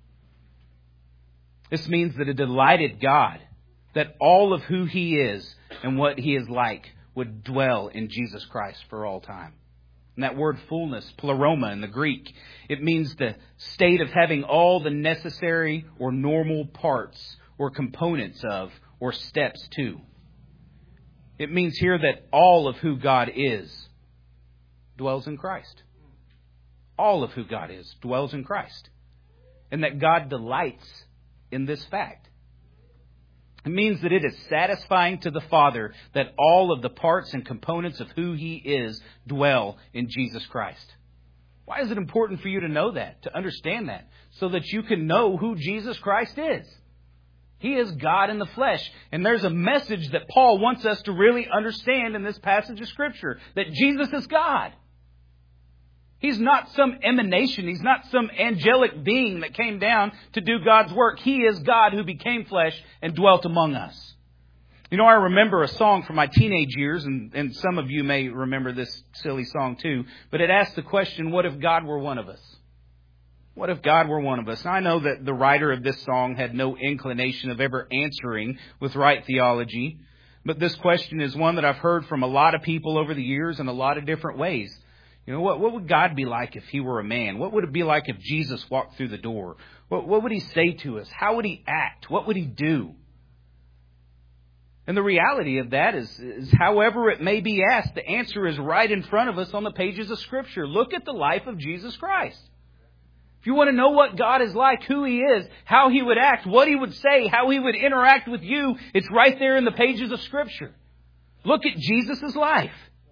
This means that it delighted God that all of who He is and what He is like would dwell in Jesus Christ for all time. And that word fullness, pleroma in the Greek, it means the state of having all the necessary or normal parts or components of or steps to. It means here that all of who God is dwells in Christ. All of who God is dwells in Christ. And that God delights in this fact. It means that it is satisfying to the Father that all of the parts and components of who He is dwell in Jesus Christ. Why is it important for you to know that, to understand that, so that you can know who Jesus Christ is? He is God in the flesh. And there's a message that Paul wants us to really understand in this passage of Scripture, that Jesus is God. He's not some emanation. He's not some angelic being that came down to do God's work. He is God who became flesh and dwelt among us. You know, I remember a song from my teenage years, and some of you may remember this silly song too, but it asked the question, what if God were one of us? What if God were one of us? Now, I know that the writer of this song had no inclination of ever answering with right theology, but this question is one that I've heard from a lot of people over the years in a lot of different ways. You know, what would God be like if He were a man? What would it be like if Jesus walked through the door? What would He say to us? How would He act? What would He do? And the reality of that is however it may be asked, the answer is right in front of us on the pages of Scripture. Look at the life of Jesus Christ. If you want to know what God is like, who He is, how He would act, what He would say, how He would interact with you, it's right there in the pages of Scripture. Look at Jesus' life.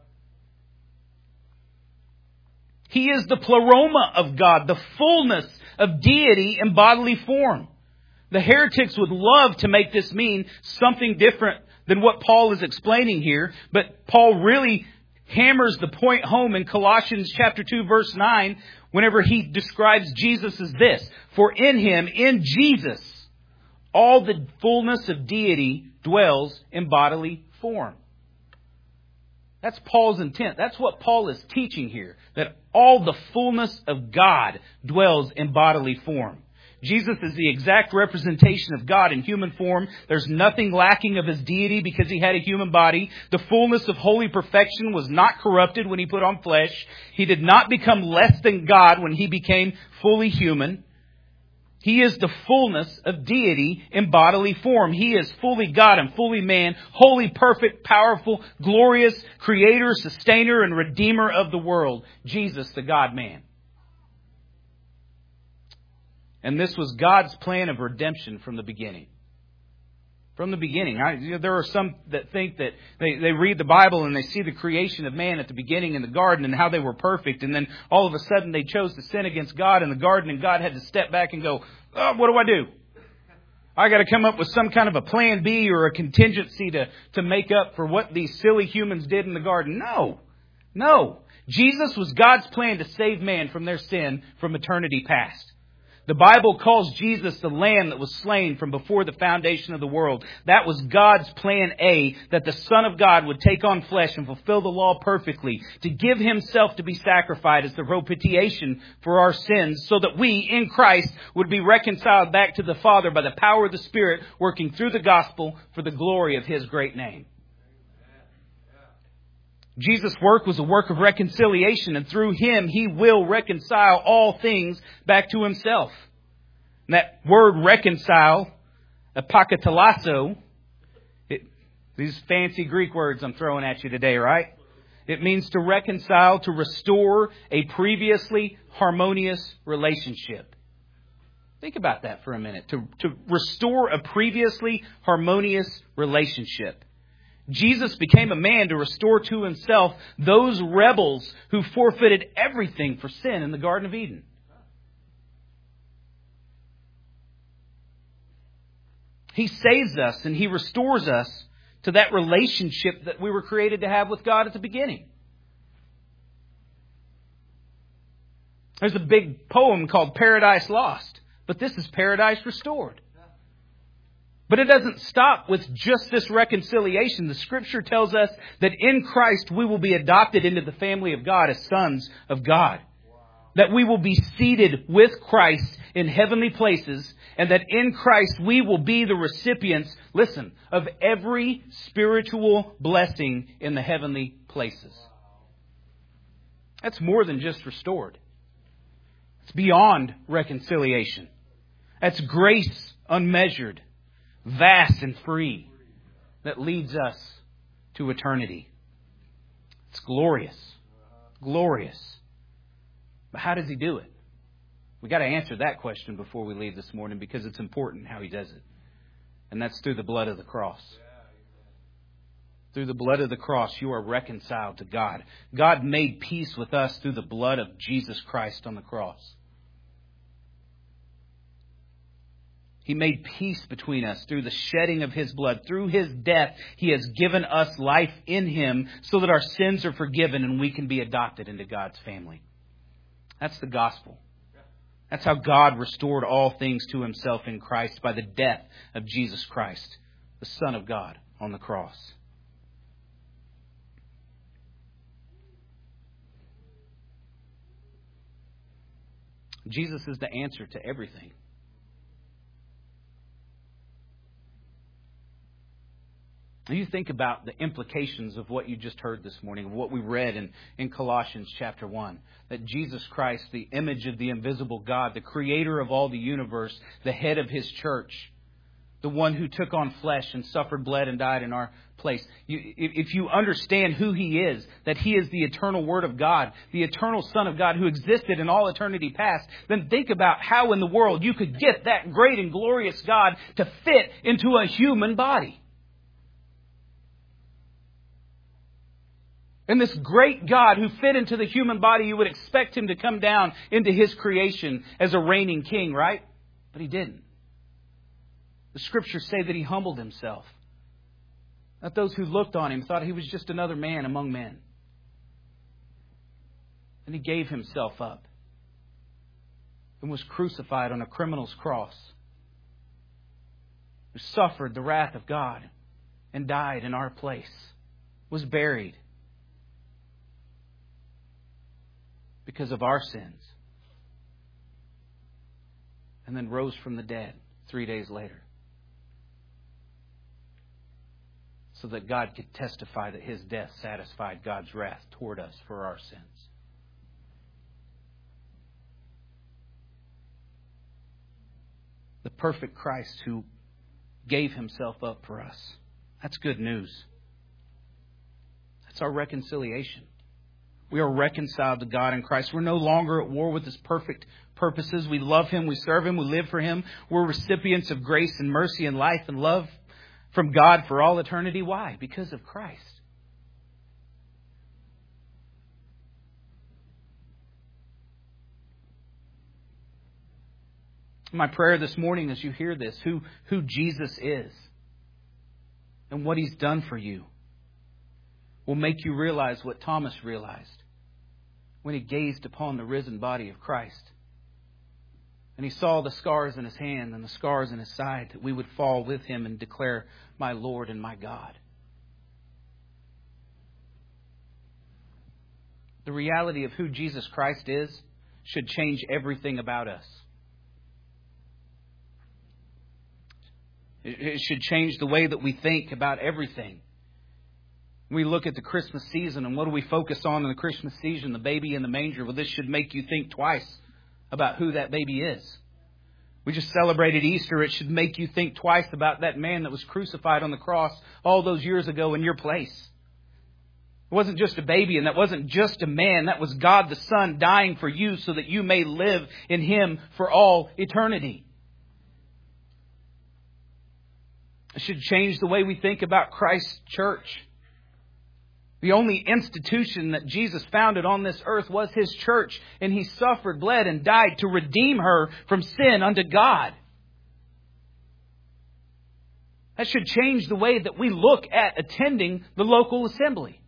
He is the pleroma of God, the fullness of deity in bodily form. The heretics would love to make this mean something different than what Paul is explaining here, but Paul really hammers the point home in Colossians chapter 2, verse 9, whenever he describes Jesus as this: for in Him, in Jesus, all the fullness of deity dwells in bodily form. That's Paul's intent. That's what Paul is teaching here, that all the fullness of God dwells in bodily form. Jesus is the exact representation of God in human form. There's nothing lacking of His deity because He had a human body. The fullness of holy perfection was not corrupted when He put on flesh. He did not become less than God when He became fully human. He is the fullness of deity in bodily form. He is fully God and fully man, holy, perfect, powerful, glorious, creator, sustainer, and redeemer of the world. Jesus, the God-man. And this was God's plan of redemption from the beginning. From the beginning. There are some that think that they read the Bible and they see the creation of man at the beginning in the garden and how they were perfect. And then all of a sudden they chose to sin against God in the garden, and God had to step back and go, oh, what do I do? I got to come up with some kind of a plan B or a contingency to make up for what these silly humans did in the garden. No. Jesus was God's plan to save man from their sin from eternity past. The Bible calls Jesus the Lamb that was slain from before the foundation of the world. That was God's plan A, that the Son of God would take on flesh and fulfill the law perfectly, to give Himself to be sacrificed as the propitiation for our sins, so that we, in Christ, would be reconciled back to the Father by the power of the Spirit, working through the gospel for the glory of His great name. Jesus' work was a work of reconciliation, and through Him, He will reconcile all things back to Himself. And that word reconcile, apokatallasso, these fancy Greek words I'm throwing at you today, right? It means to reconcile, to restore a previously harmonious relationship. Think about that for a minute. To restore a previously harmonious relationship. Jesus became a man to restore to himself those rebels who forfeited everything for sin in the Garden of Eden. He saves us and He restores us to that relationship that we were created to have with God at the beginning. There's a big poem called Paradise Lost, but this is Paradise Restored. But it doesn't stop with just this reconciliation. The Scripture tells us that in Christ we will be adopted into the family of God as sons of God. That we will be seated with Christ in heavenly places, and that in Christ we will be the recipients, listen, of every spiritual blessing in the heavenly places. That's more than just restored. It's beyond reconciliation. That's grace unmeasured, vast and free, that leads us to eternity. It's glorious. Glorious. But how does He do it? We've got to answer that question before we leave this morning, because it's important how He does it. And that's through the blood of the cross. Through the blood of the cross, you are reconciled to God. God made peace with us through the blood of Jesus Christ on the cross. He made peace between us through the shedding of His blood. Through His death, He has given us life in Him so that our sins are forgiven and we can be adopted into God's family. That's the gospel. That's how God restored all things to Himself in Christ by the death of Jesus Christ, the Son of God, on the cross. Jesus is the answer to everything. You think about the implications of what you just heard this morning, of what we read in Colossians chapter 1. That Jesus Christ, the image of the invisible God, the creator of all the universe, the head of His church, the one who took on flesh and suffered, bled, and died in our place. If you understand who He is, that He is the eternal Word of God, the eternal Son of God who existed in all eternity past, then think about how in the world you could get that great and glorious God to fit into a human body. And this great God who fit into the human body, you would expect Him to come down into His creation as a reigning king, right? But He didn't. The Scriptures say that He humbled Himself. That those who looked on Him thought He was just another man among men. And He gave Himself up and was crucified on a criminal's cross, who suffered the wrath of God and died in our place, was buried because of our sins, and then rose from the dead 3 days later, so that God could testify that His death satisfied God's wrath toward us for our sins. The perfect Christ who gave Himself up for us. That's good news. That's our reconciliation. We are reconciled to God in Christ. We're no longer at war with His perfect purposes. We love Him. We serve Him. We live for Him. We're recipients of grace and mercy and life and love from God for all eternity. Why? Because of Christ. My prayer this morning as you hear this, who Jesus is and what He's done for you, will make you realize what Thomas realized when he gazed upon the risen body of Christ. And he saw the scars in His hand and the scars in His side, that we would fall with Him and declare, my Lord and my God. The reality of who Jesus Christ is should change everything about us. It should change the way that we think about everything. We look at the Christmas season, and what do we focus on in the Christmas season? The baby in the manger. Well, this should make you think twice about who that baby is. We just celebrated Easter. It should make you think twice about that man that was crucified on the cross all those years ago in your place. It wasn't just a baby, and that wasn't just a man. That was God the Son dying for you so that you may live in Him for all eternity. It should change the way we think about Christ's church. The only institution that Jesus founded on this earth was His church, and He suffered, bled, and died to redeem her from sin unto God. That should change the way that we look at attending the local assembly.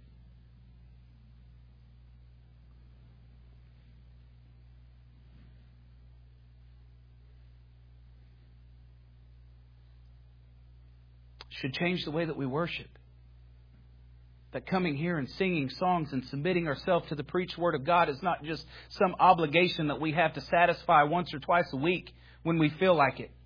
Should change the way that we worship. That coming here and singing songs and submitting ourselves to the preached Word of God is not just some obligation that we have to satisfy once or twice a week when we feel like it.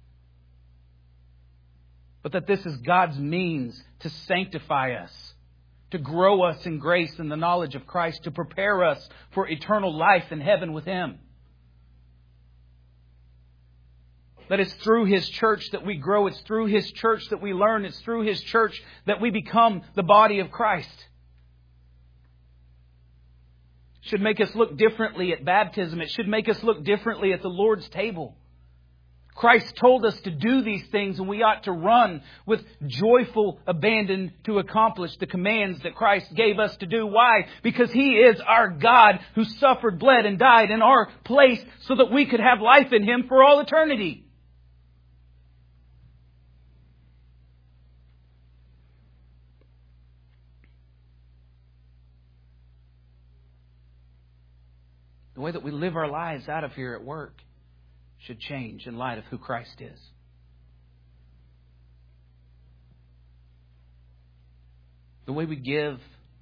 But that this is God's means to sanctify us, to grow us in grace and the knowledge of Christ, to prepare us for eternal life in heaven with Him. That it's through His church that we grow. It's through His church that we learn. It's through His church that we become the body of Christ. It should make us look differently at baptism. It should make us look differently at the Lord's table. Christ told us to do these things, and we ought to run with joyful abandon to accomplish the commands that Christ gave us to do. Why? Because He is our God who suffered, bled, and died in our place so that we could have life in Him for all eternity. The way that we live our lives out of here at work should change in light of who Christ is. The way we give,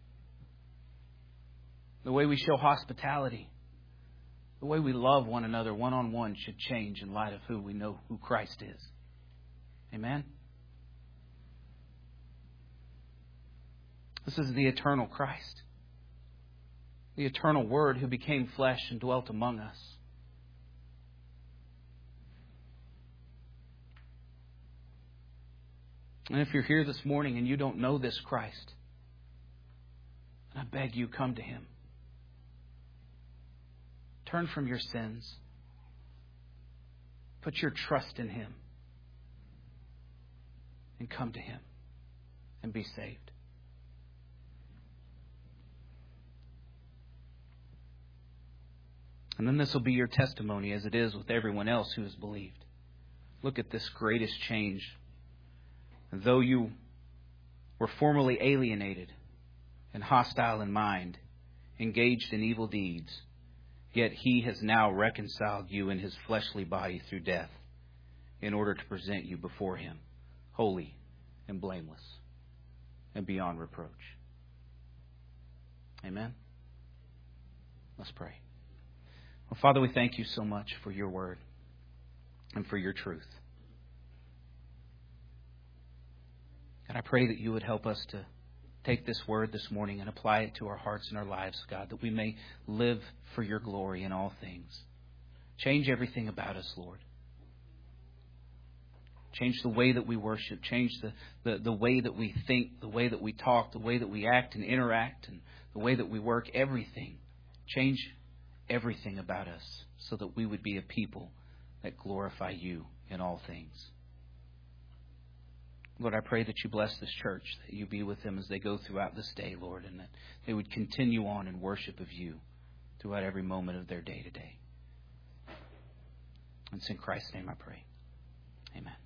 the way we show hospitality, the way we love one another one-on-one should change in light of who we know who Christ is. Amen? This is the eternal Christ. The eternal Word who became flesh and dwelt among us. And if you're here this morning and you don't know this Christ, I beg you, come to Him. Turn from your sins. Put your trust in Him. And come to Him and be saved. And then this will be your testimony, as it is with everyone else who has believed. Look at this greatest change. Though you were formerly alienated and hostile in mind, engaged in evil deeds, yet He has now reconciled you in His fleshly body through death, in order to present you before Him, holy and blameless and beyond reproach. Amen? Let's pray. Well, Father, we thank You so much for Your Word and for Your truth. God, I pray that You would help us to take this Word this morning and apply it to our hearts and our lives, God, that we may live for Your glory in all things. Change everything about us, Lord. Change the way that we worship. Change the way that we think, the way that we talk, the way that we act and interact, and the way that we work, everything. Change everything about us so that we would be a people that glorify You in all things. Lord, I pray that You bless this church, that You be with them as they go throughout this day, Lord, and that they would continue on in worship of You throughout every moment of their day to day. And it's in Christ's name I pray. Amen.